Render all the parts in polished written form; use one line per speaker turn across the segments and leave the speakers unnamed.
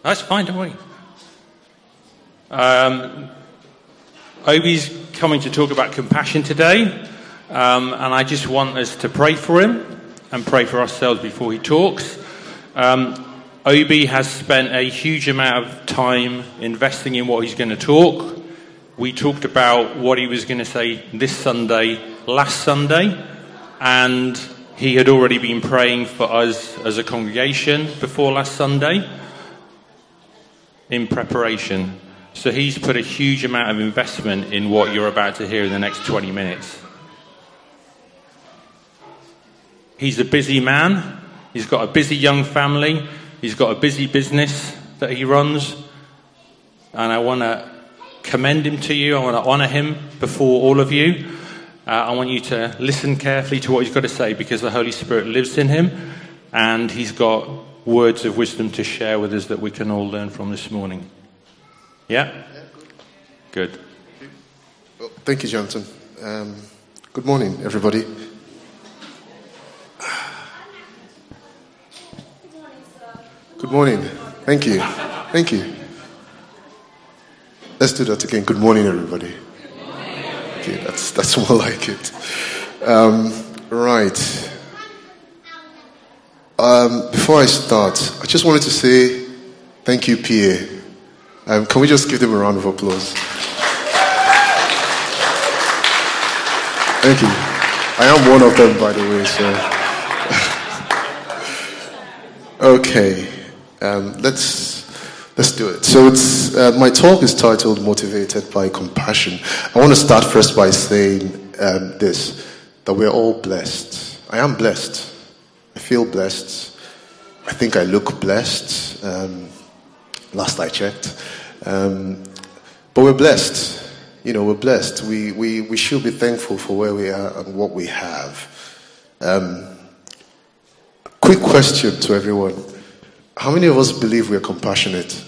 That's fine, don't worry. Obi's coming to talk about compassion today, and I just want us to pray for him and pray for ourselves before he talks. Obi has spent a huge amount of time investing in what he's going to talk. We talked about what he was going to say this Sunday, last Sunday, and he had already been praying for us as a congregation before last Sunday in preparation. So he's put a huge amount of investment in what you're about to hear in the next 20 minutes. He's a busy man. He's got a busy young family. He's got a busy business that he runs. And I want to commend him to you. I want to honour him before all of you. I want you to listen carefully to what he's got to say, because the Holy Spirit lives in him, and he's got words of wisdom to share with us that we can all learn from this morning. Yeah? Good.
Well, thank you, Jonathan. Good morning, everybody. Good morning. Thank you. Thank you. Let's do that again. Good morning, everybody. Okay, that's more like it. Right. Before I start, I just wanted to say thank you, PA. Can we just give them a round of applause? Thank you. I am one of them, by the way. So, okay, let's do it. So it's my talk is titled "Motivated by Compassion." I want to start first by saying this: that we're all blessed. I am blessed. I feel blessed. I think I look blessed. Last I checked. But we're blessed. You know, we're blessed. We should be thankful for where we are and what we have. Quick question to everyone. How many of us believe we're compassionate?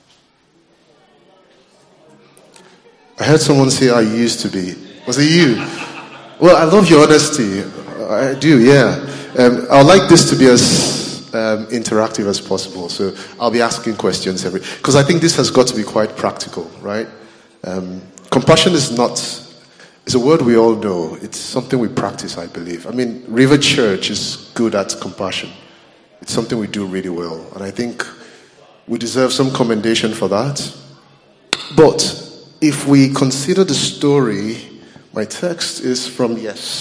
I heard someone say, I used to be. Was it you? Well, I love your honesty. I do, yeah. I'd like this to be as interactive as possible. So I'll be asking questions because I think this has got to be quite practical, right? Compassion is a word we all know. It's something we practice, I believe. I mean, River Church is good at compassion. It's something we do really well. And I think we deserve some commendation for that. But if we consider the story, my text is from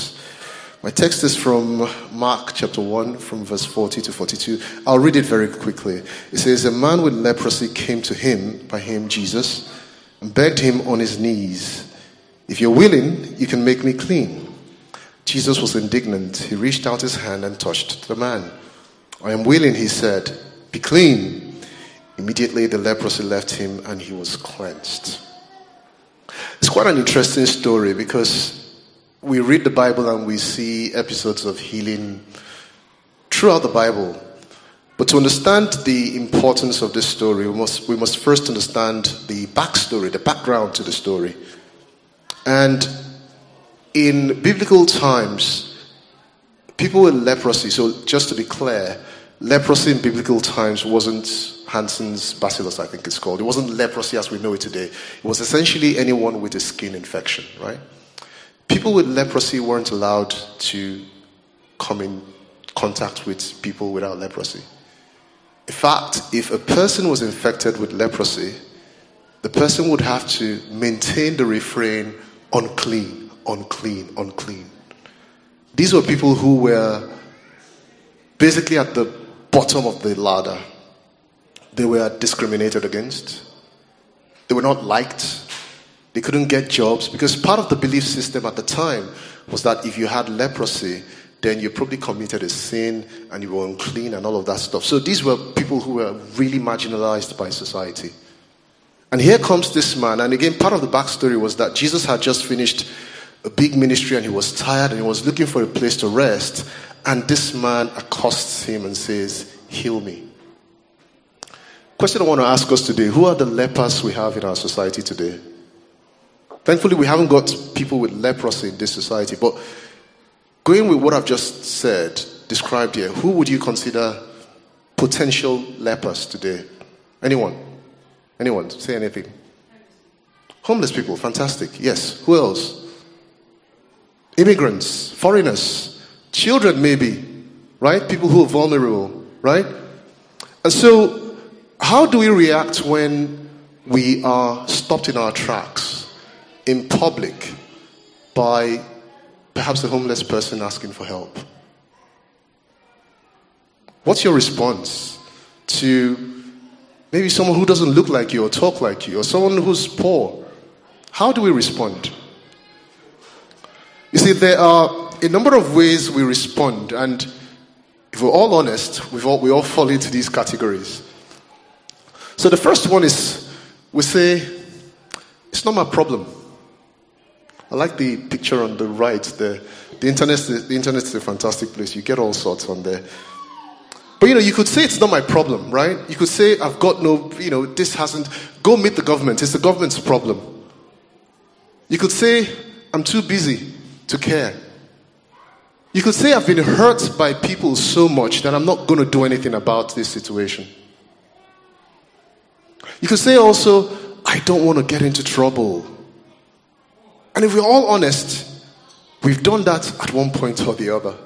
Mark chapter 1, from verse 40 to 42. I'll read it very quickly. It says, a man with leprosy came to him, by him Jesus, and begged him on his knees, if you're willing, you can make me clean. Jesus was indignant. He reached out his hand and touched the man. I am willing, he said, be clean. Immediately the leprosy left him and he was cleansed. It's quite an interesting story because we read the Bible and we see episodes of healing throughout the Bible. But to understand the importance of this story, we must first understand the backstory, the background to the story. And in biblical times, people with leprosy, so just to be clear, leprosy in biblical times wasn't Hansen's bacillus, I think it's called. It wasn't leprosy as we know it today. It was essentially anyone with a skin infection, right? People with leprosy weren't allowed to come in contact with people without leprosy. In fact, if a person was infected with leprosy, the person would have to maintain the refrain, unclean, unclean, unclean. These were people who were basically at the bottom of the ladder. They were discriminated against. They were not liked. They couldn't get jobs because part of the belief system at the time was that if you had leprosy, then you probably committed a sin and you were unclean and all of that stuff. So these were people who were really marginalized by society. And here comes this man. And again, part of the backstory was that Jesus had just finished a big ministry and he was tired and he was looking for a place to rest. And this man accosts him and says, heal me. Question I want to ask us today, who are the lepers we have in our society today? Thankfully, we haven't got people with leprosy in this society. But going with what I've just said, described here, who would you consider potential lepers today? Anyone? Anyone? Say anything. Homeless people, fantastic. Yes. Who else? Immigrants, foreigners, children maybe, right? People who are vulnerable, right? And so, how do we react when we are stopped in our tracks in public by perhaps a homeless person asking for help? What's your response to maybe someone who doesn't look like you or talk like you, or someone who's poor? How do we respond? You see, there are a number of ways we respond, and if we're all honest, we all fall into these categories. So the first one is, we say, it's not my problem. I like the picture on the right. The internet is a fantastic place. You get all sorts on there. But you could say it's not my problem, right? You could say, I've got no, this hasn't, go meet the government. It's the government's problem. You could say, I'm too busy to care. You could say, I've been hurt by people so much that I'm not going to do anything about this situation. You could say also, I don't want to get into trouble. And if we're all honest, we've done that at one point or the other.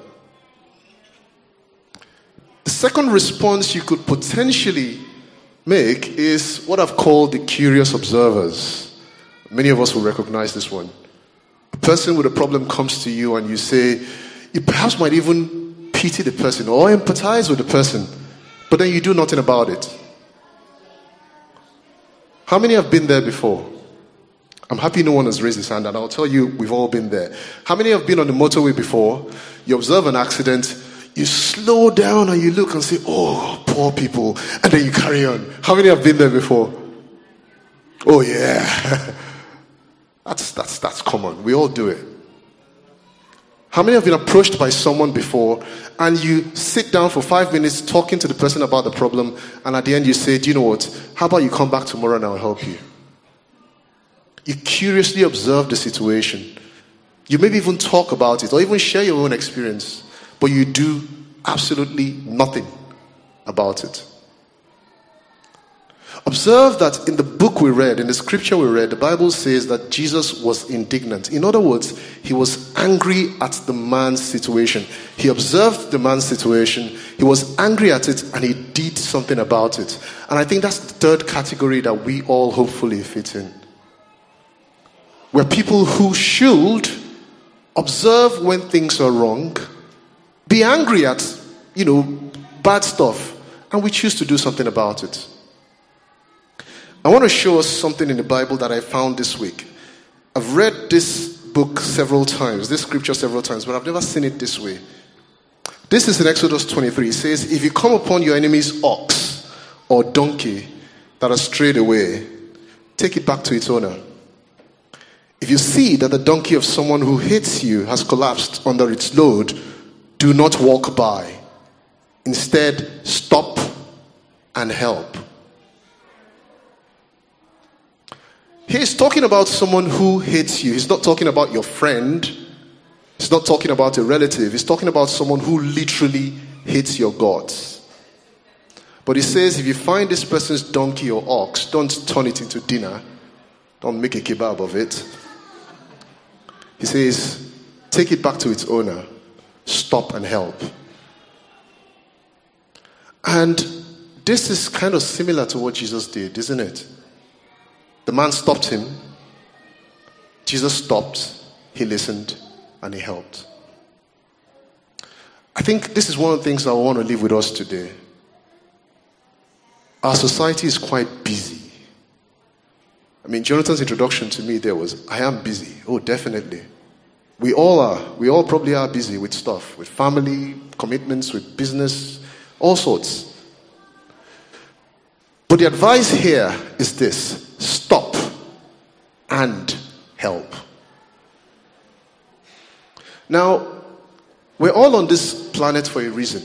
The second response you could potentially make is what I've called the curious observers. Many of us will recognize this one. A person with a problem comes to you and you say, you perhaps might even pity the person or empathize with the person, but then you do nothing about it. How many have been there before? I'm happy no one has raised his hand, and I'll tell you, we've all been there. How many have been on the motorway before? You observe an accident, you slow down and you look and say, oh, poor people, and then you carry on. How many have been there before? Oh yeah. That's common. We all do it. How many have been approached by someone before and you sit down for 5 minutes talking to the person about the problem, and at the end you say, do you know what? How about you come back tomorrow and I'll help you? You curiously observe the situation. You maybe even talk about it or even share your own experience, but you do absolutely nothing about it. Observe that in the book we read, in the scripture we read, the Bible says that Jesus was indignant. In other words, he was angry at the man's situation. He observed the man's situation, he was angry at it, and he did something about it. And I think that's the third category that we all hopefully fit in. We're people who should observe when things are wrong, be angry at, bad stuff, and we choose to do something about it. I want to show us something in the Bible that I found this week. I've read this book several times, this scripture several times, but I've never seen it this way. This is in Exodus 23. It says, if you come upon your enemy's ox or donkey that has strayed away, take it back to its owner. If you see that the donkey of someone who hates you has collapsed under its load, do not walk by. Instead, stop and help. He's talking about someone who hates you. He's not talking about your friend. He's not talking about a relative. He's talking about someone who literally hates your gods. But he says, if you find this person's donkey or ox, don't turn it into dinner. Don't make a kebab of it. He says, take it back to its owner. Stop and help. And this is kind of similar to what Jesus did, isn't it? The man stopped him. Jesus stopped. He listened and he helped. I think this is one of the things I want to leave with us today. Our society is quite busy. I mean, Jonathan's introduction to me there was, I am busy. Oh, definitely. We all are. We all probably are busy with stuff, with family, commitments, with business, all sorts. But the advice here is this: stop and help. Now, we're all on this planet for a reason.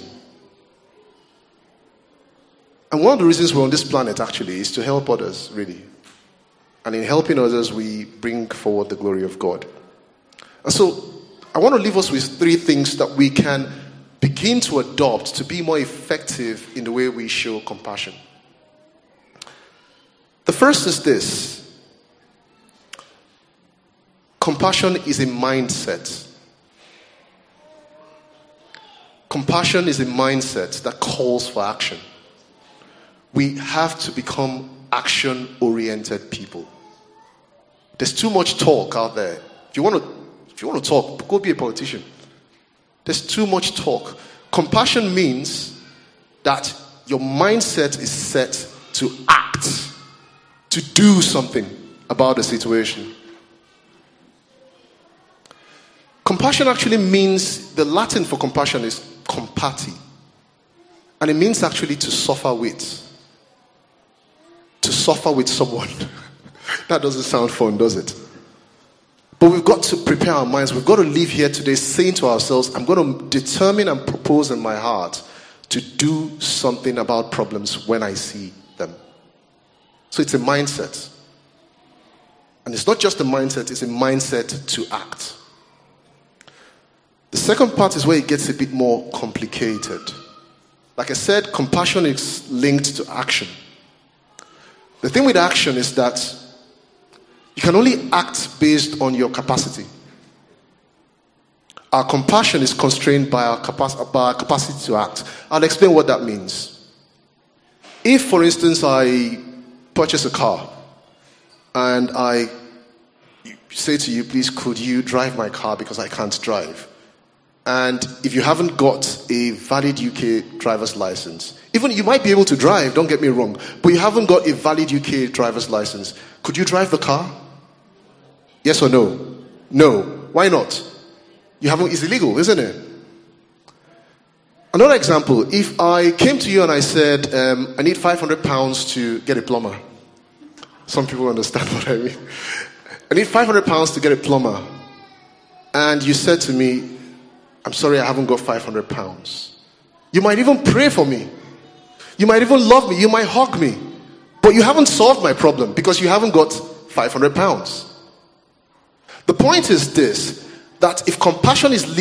And one of the reasons we're on this planet actually is to help others, really. And in helping others, we bring forward the glory of God. And so, I want to leave us with 3 things that we can begin to adopt to be more effective in the way we show compassion. first is this. Compassion is a mindset. Compassion is a mindset that calls for action. We have to become action-oriented people. There's too much talk out there. If you want to talk, go be a politician. There's too much talk. Compassion means that your mindset is set to act, to do something about the situation. Compassion actually means, the Latin for compassion is compati. And it means actually to suffer with. To suffer with someone. That doesn't sound fun, does it? But we've got to prepare our minds. We've got to leave here today saying to ourselves, I'm going to determine and propose in my heart to do something about problems when I see them. So it's a mindset. And it's not just a mindset, it's a mindset to act. The second part is where it gets a bit more complicated. Like I said, compassion is linked to action. The thing with action is that you can only act based on your capacity. Our compassion is constrained by our capacity to act. I'll explain what that means. If, for instance, I purchase a car and I say to you, please, could you drive my car because I can't drive? And if you haven't got a valid UK driver's license, even you might be able to drive, don't get me wrong, but you haven't got a valid UK driver's license, could you drive the car? Yes or no? No. Why not? You haven't, it's illegal, isn't it? Another example, if I came to you and I said, I need £500 to get a plumber. Some people understand what I mean. I need £500 to get a plumber. And you said to me, I'm sorry, I haven't got £500. You might even pray for me. You might even love me. You might hug me. But you haven't solved my problem because you haven't got £500. The point is this, that if compassion is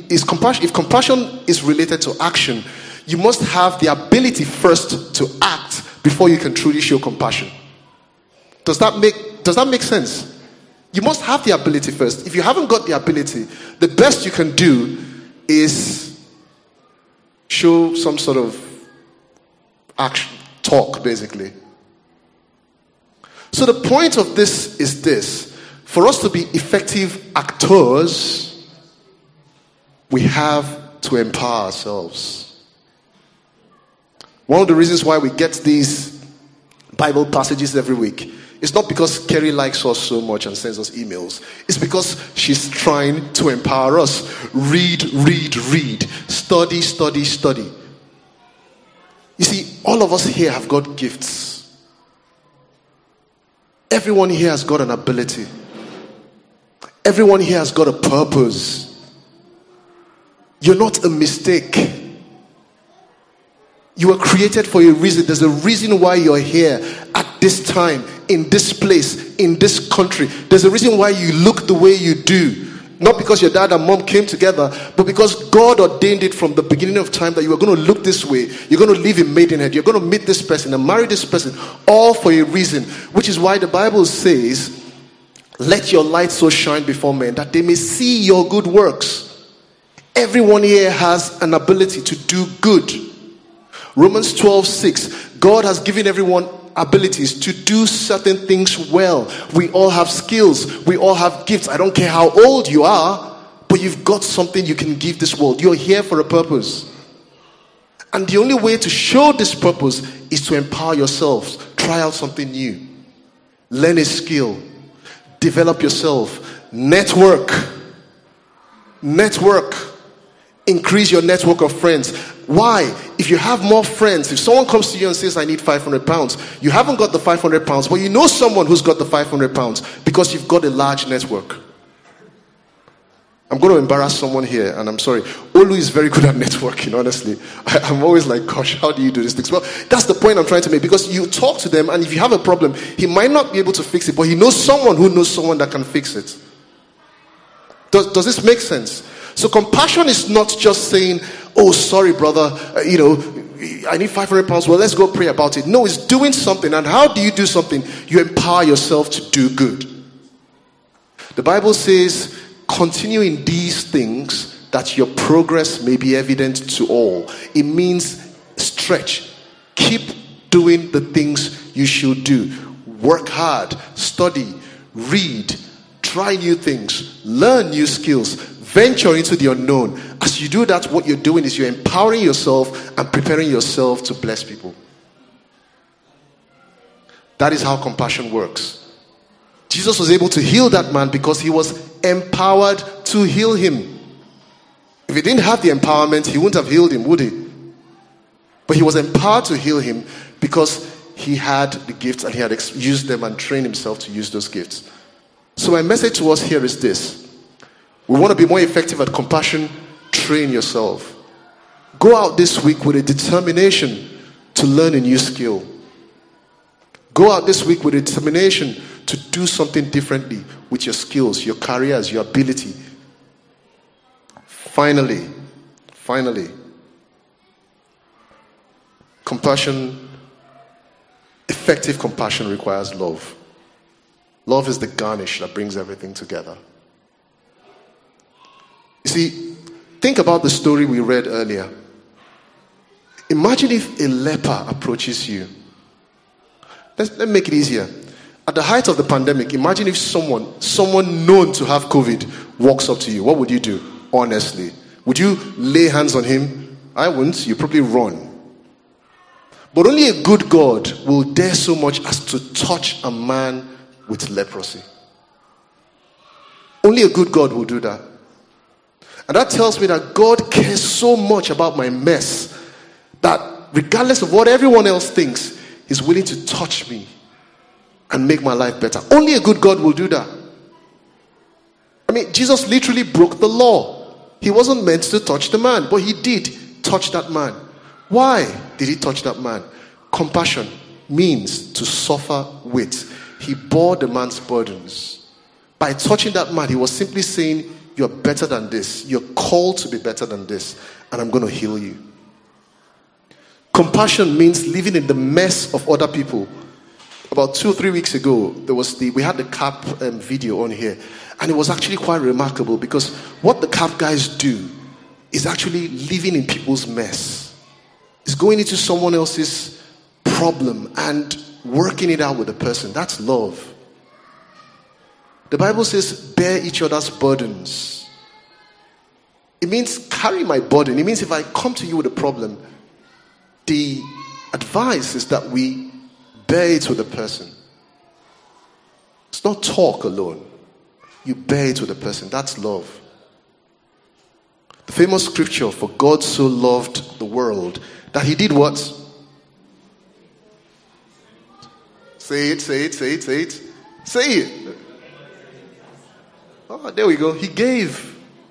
related to action, you must have the ability first to act before you can truly show compassion. Does that make sense? You must have the ability first. If you haven't got the ability, the best you can do is show some sort of action, talk, basically. So the point of this is this. For us to be effective actors, we have to empower ourselves. One of the reasons why we get these Bible passages every week is not because Kerry likes us so much and sends us emails. It's because she's trying to empower us. Read. Study. You see, all of us here have got gifts. Everyone here has got an ability. Everyone here has got a purpose. You're not a mistake. You were created for a reason. There's a reason why you're here at this time, in this place, in this country. There's a reason why you look the way you do. Not because your dad and mom came together, but because God ordained it from the beginning of time that you are going to look this way. You're going to live in Maidenhead. You're going to meet this person and marry this person, all for a reason. Which is why the Bible says, let your light so shine before men that they may see your good works. Everyone here has an ability to do good. Romans 12:6. God has given everyone abilities to do certain things well. We all have skills. We all have gifts. I don't care how old you are, but you've got something you can give this world. You're here for a purpose. And the only way to show this purpose is to empower yourselves. Try out something new. Learn a skill. Develop yourself. Network. Increase your network of friends. Why? If you have more friends, if someone comes to you and says, I need £500, you haven't got the £500, but you know someone who's got the £500 because you've got a large network. I'm going to embarrass someone here, and I'm sorry. Olu is very good at networking, honestly. I'm always like, gosh, how do you do these things? Well, that's the point I'm trying to make, because you talk to them, and if you have a problem, he might not be able to fix it, but he knows someone who knows someone that can fix it. Does this make sense? So compassion is not just saying, oh, sorry, brother, I need 500 pounds. Well, let's go pray about it. No, it's doing something. And how do you do something? You empower yourself to do good. The Bible says, continue in these things that your progress may be evident to all. It means stretch. Keep doing the things you should do. Work hard, study, read, try new things, learn new skills, venture into the unknown. As you do that, what you're doing is you're empowering yourself and preparing yourself to bless people. That is how compassion works. Jesus was able to heal that man because he was empowered to heal him. If he didn't have the empowerment, he wouldn't have healed him, would he? But he was empowered to heal him because he had the gifts and he had used them and trained himself to use those gifts. So my message to us here is this. We want to be more effective at compassion. Train yourself. Go out this week with a determination to learn a new skill. Go out this week with a determination to do something differently with your skills, your careers, your ability. Finally, compassion, effective compassion requires love. Love is the garnish that brings everything together. You see, think about the story we read earlier. Imagine if a leper approaches you. Let's make it easier. At the height of the pandemic, imagine if someone known to have COVID walks up to you. What would you do, honestly? Would you lay hands on him? I wouldn't. You'd probably run. But only a good God will dare so much as to touch a man with leprosy. Only a good God will do that. And that tells me that God cares so much about my mess that regardless of what everyone else thinks, He's willing to touch me and make my life better. Only a good God will do that. I mean, Jesus literally broke the law. He wasn't meant to touch the man, but He did touch that man. Why did He touch that man? Compassion means to suffer with. He bore the man's burdens. By touching that man, He was simply saying, you're better than this. You're called to be better than this. And I'm going to heal you. Compassion means living in the mess of other people. About 2 or 3 weeks ago, we had the CAP video on here. And it was actually quite remarkable because what the CAP guys do is actually living in people's mess. It's going into someone else's problem and working it out with the person. That's love. The Bible says, bear each other's burdens. It means carry my burden. It means if I come to you with a problem, the advice is that we bear it with the person. It's not talk alone. You bear it with the person. That's love. The famous scripture, for God so loved the world, that He did what? Say it. Say it. Oh, there we go. He gave.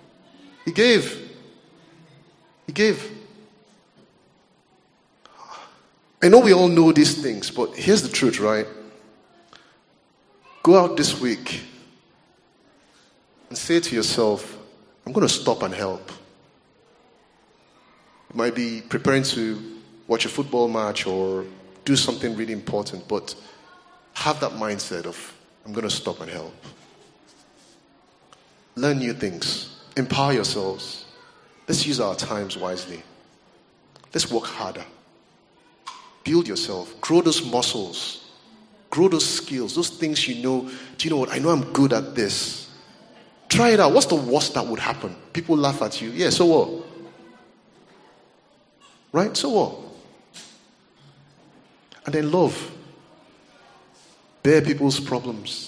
I know we all know these things, but here's the truth, right? Go out this week and say to yourself, I'm going to stop and help. You might be preparing to watch a football match or do something really important, but have that mindset of, I'm going to stop and help. Learn new things. Empower yourselves. Let's use our times wisely. Let's work harder. Build yourself. Grow those muscles. Grow those skills. Those things you know. Do you know what? I know I'm good at this. Try it out. What's the worst that would happen? People laugh at you. Yeah, so what? Right? So what? And then love. Bear people's problems.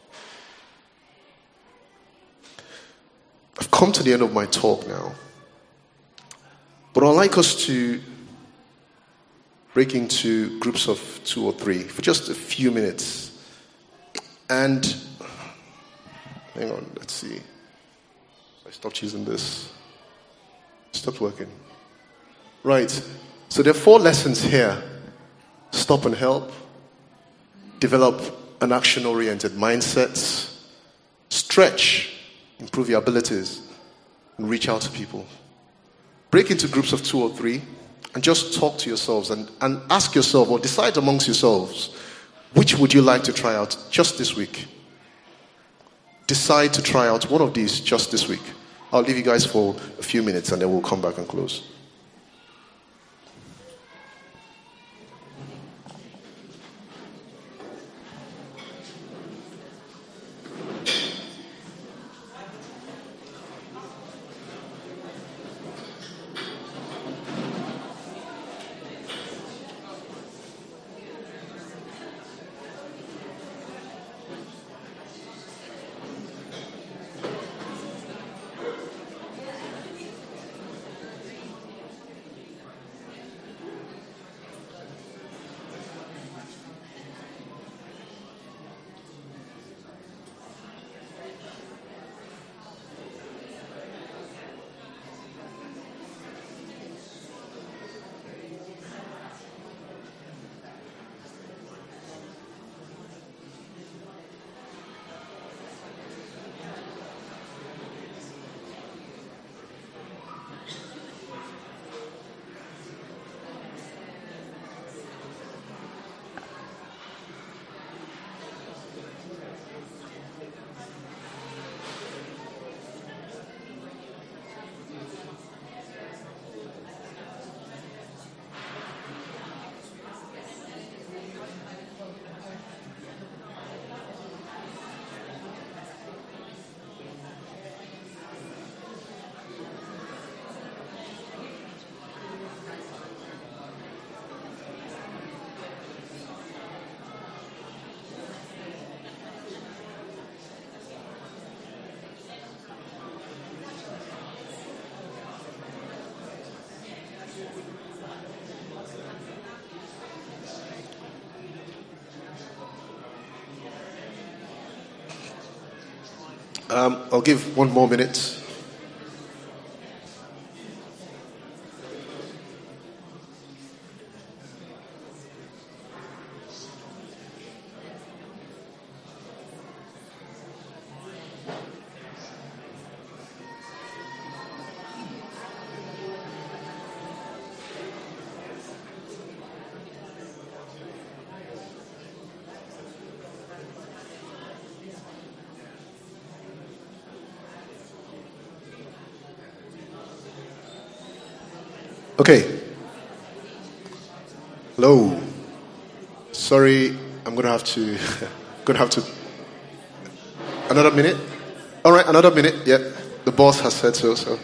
I've come to the end of my talk now. But I'd like us to break into groups of 2 or 3 for just a few minutes. And, hang on, let's see. I stopped using this. Stopped working. Right. So there are 4 lessons here. Stop and help. Develop an action-oriented mindset. Stretch. Improve your abilities and reach out to people. Break into groups of 2 or 3. And just talk to yourselves and ask yourself or decide amongst yourselves, which would you like to try out just this week? Decide to try out one of these just this week. I'll leave you guys for a few minutes and then we'll come back and close. I'll give 1 more minute. Okay. Hello. Sorry, I'm gonna have to. Another minute. All right, another minute. Yeah, the boss has said so. So.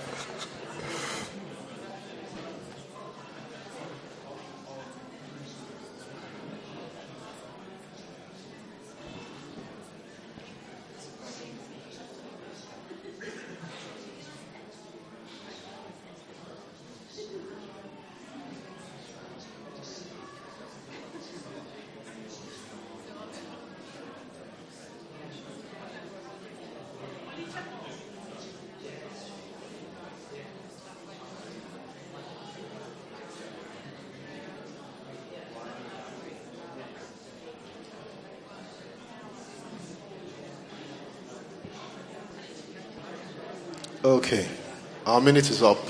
Okay, our minute is up.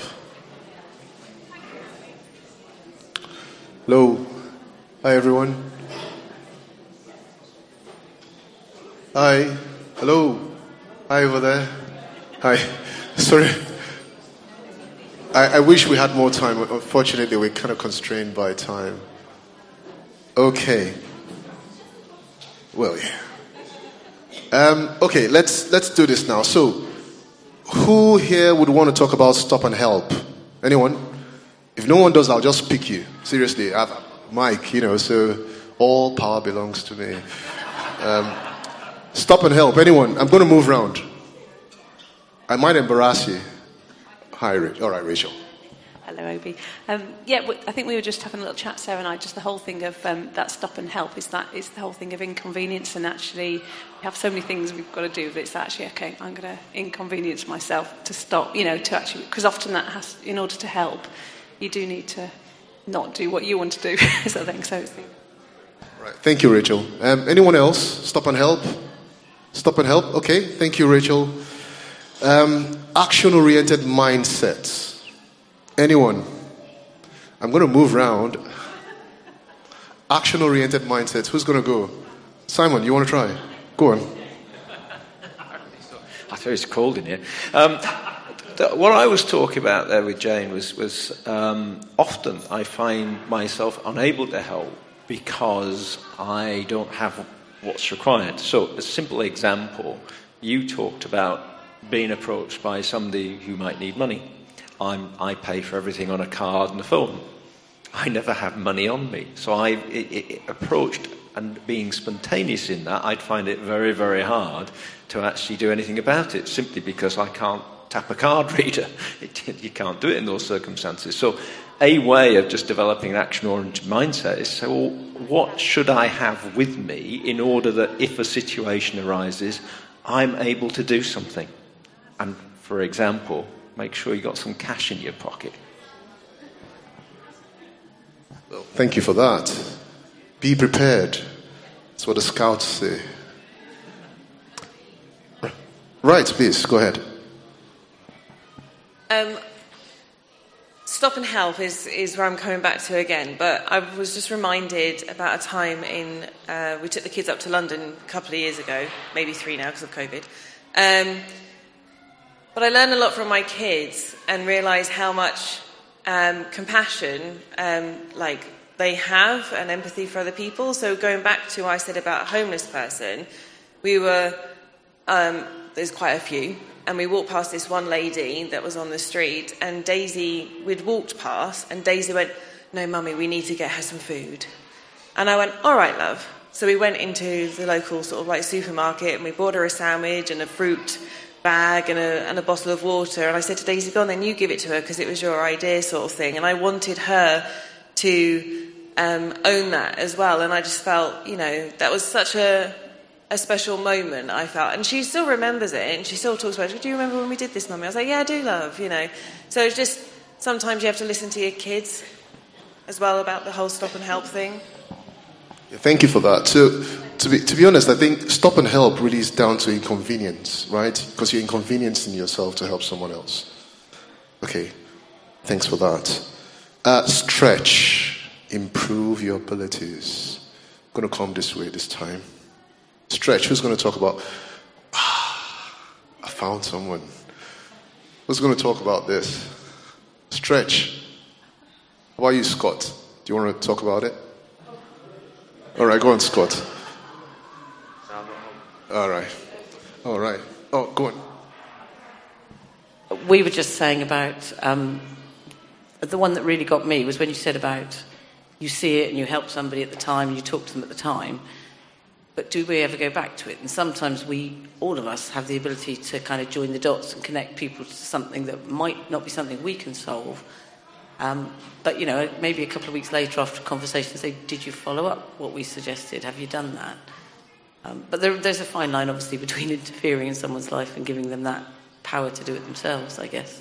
Hello. Hi, everyone. Hi. Hello. Hi, over there. Hi. Sorry. I wish we had more time. Unfortunately, we're kind of constrained by time. Okay. Well, yeah. Okay, let's do this now. So, who here would want to talk about stop and help? Anyone? If no one does, I'll just pick you. Seriously, I have Mike, so all power belongs to me. Stop and help. Anyone? I'm going to move around. I might embarrass you. Hi, Rich. All right, Rachel.
Hello, Obi. I think we were just having a little chat, Sarah and I, just the whole thing of that stop and help is the whole thing of inconvenience, and actually we have so many things we've got to do, but it's actually, okay, I'm going to inconvenience myself to stop, to actually, because often that has, in order to help, you do need to not do what you want to do, sort of thing. So it's
right. Thank you, Rachel. Anyone else? Stop and help? Stop and help? Okay, thank you, Rachel. Action-oriented mindsets. Anyone? I'm going to move around. Action-oriented mindset. Who's going to go? Simon, you want to try? Go on.
I thought it's cold in here. What I was talking about there with Jane was often I find myself unable to help because I don't have what's required. So a simple example, you talked about being approached by somebody who might need money. I pay for everything on a card and a phone. I never have money on me. So I approached, and being spontaneous in that, I'd find it very, very hard to actually do anything about it, simply because I can't tap a card reader. You can't do it in those circumstances. So a way of just developing an action-oriented mindset is, so what should I have with me in order that if a situation arises, I'm able to do something? And for example, make sure you got some cash in your pocket.
Well, thank you for that. Be prepared. That's what the scouts say. Right, please, go ahead.
Stop and help is where I'm coming back to again, but I was just reminded about a time we took the kids up to London a couple of years ago, maybe 3 now because of COVID. But I learned a lot from my kids and realised how much compassion they have and empathy for other people. So going back to what I said about a homeless person, we were, there's quite a few, and we walked past this one lady that was on the street, and we'd walked past, and Daisy went, "No, Mummy, we need to get her some food." And I went, "All right, love." So we went into the local sort of like supermarket, and we bought her a sandwich and a fruit bag and a bottle of water. And I said to Daisy, "Go on then, you give it to her because it was your idea," sort of thing. And I wanted her to own that as well. And I just felt, that was such a special moment, I felt. And she still remembers it, and she still talks about it. "Do you remember when we did this, Mummy?" I was like, "Yeah, I do, love," So it's just, sometimes you have to listen to your kids as well about the whole stop and help thing.
Yeah, thank you for that. So, to be honest, I think stop and help really is down to inconvenience, right? Because you're inconveniencing yourself to help someone else. Okay, thanks for that. Stretch, improve your abilities. I'm going to come this way this time. Stretch, who's going to talk about, I found someone. Who's going to talk about this? Stretch. How about you, Scott? Do you want to talk about it? All right, go on, Scott. All right. Oh, go on.
We were just saying about, the one that really got me was when you said about you see it and you help somebody at the time, and you talk to them at the time, but do we ever go back to it? And sometimes all of us have the ability to kind of join the dots and connect people to something that might not be something we can solve. But, maybe a couple of weeks later after a conversation, say, "Did you follow up what we suggested? Have you done that?" But there's a fine line, obviously, between interfering in someone's life and giving them that power to do it themselves, I guess.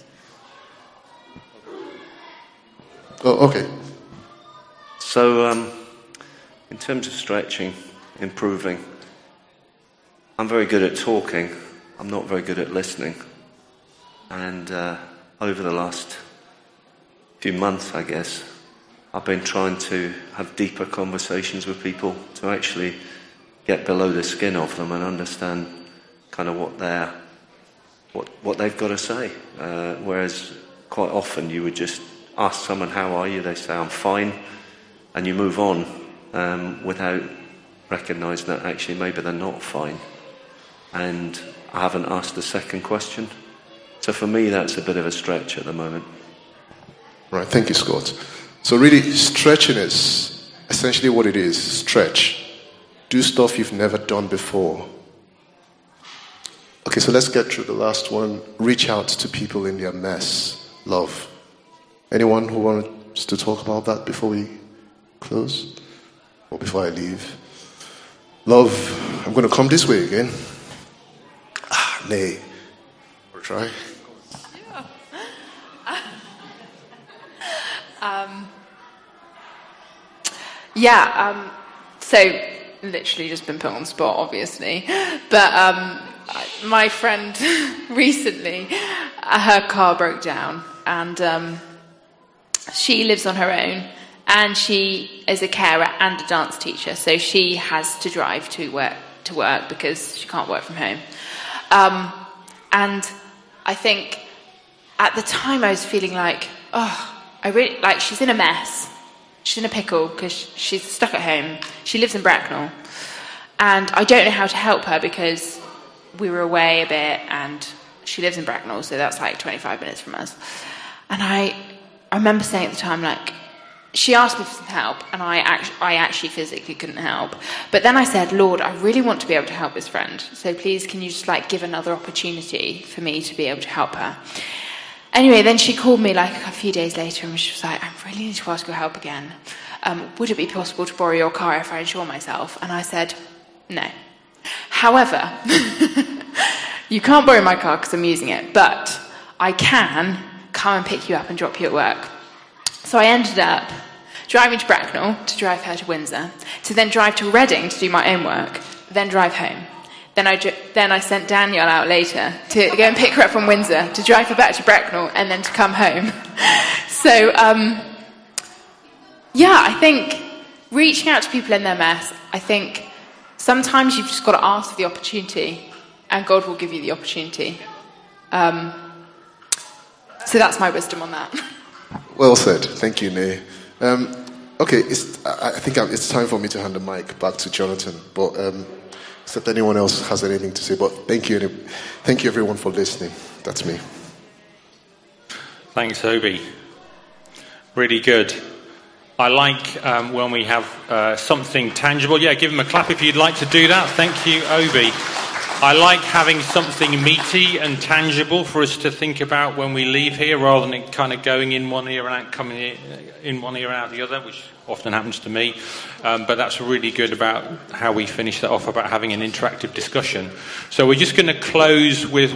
Oh, okay.
So, in terms of stretching, improving, I'm very good at talking. I'm not very good at listening. And over the last few months, I guess, I've been trying to have deeper conversations with people to actually get below the skin of them and understand kind of what they've got to say. Whereas quite often you would just ask someone, "How are you?" They say, "I'm fine," and you move on without recognising that actually maybe they're not fine. And I haven't asked the second question. So for me, that's a bit of a stretch at the moment.
Right, thank you, Scott. So really, stretching is essentially what it is. Stretch. Do stuff you've never done before. Okay, so let's get through the last one. Reach out to people in their mess. Love. Anyone who wants to talk about that before we close? Or before I leave? Love, I'm going to come this way again. Nay. Or try.
So literally just been put on the spot, obviously, but my friend recently, her car broke down, and she lives on her own, and she is a carer and a dance teacher, so she has to drive to work because she can't work from home. And I think at the time I was feeling like, she's in a mess. She's in a pickle because she's stuck at home. She lives in Bracknell. And I don't know how to help her because we were away a bit and she lives in Bracknell, so that's like 25 minutes from us. And I remember saying at the time, like, she asked me for some help, and I actually physically couldn't help. But then I said, Lord, I really want to be able to help this friend. So please, can you just like give another opportunity for me to be able to help her? Anyway, then she called me like a few days later, and she was like, I really need to ask your help again. Would it be possible to borrow your car if I insure myself? And I said, no. However, you can't borrow my car because I'm using it, but I can come and pick you up and drop you at work. So I ended up driving to Bracknell to drive her to Windsor, to then drive to Reading to do my own work, then drive home. Then I sent Danielle out later to go and pick her up from Windsor, to drive her back to Bracknell, and then to come home. So, I think reaching out to people in their mess, I think sometimes you've just got to ask for the opportunity, and God will give you the opportunity. So that's my wisdom on that.
Well said. Thank you, Nay. Okay, I think it's time for me to hand the mic back to Jonathan. But except anyone else has anything to say. But thank you everyone for listening. That's me.
Thanks, Obi. Really good. I like when we have something tangible. Yeah, give him a clap if you'd like to do that. Thank you, Obi. I like having something meaty and tangible for us to think about when we leave here, rather than it kind of going in one ear and out, coming in one ear and out the other, which often happens to me. But that's really good about how we finish that off, about having an interactive discussion. So we're just going to close with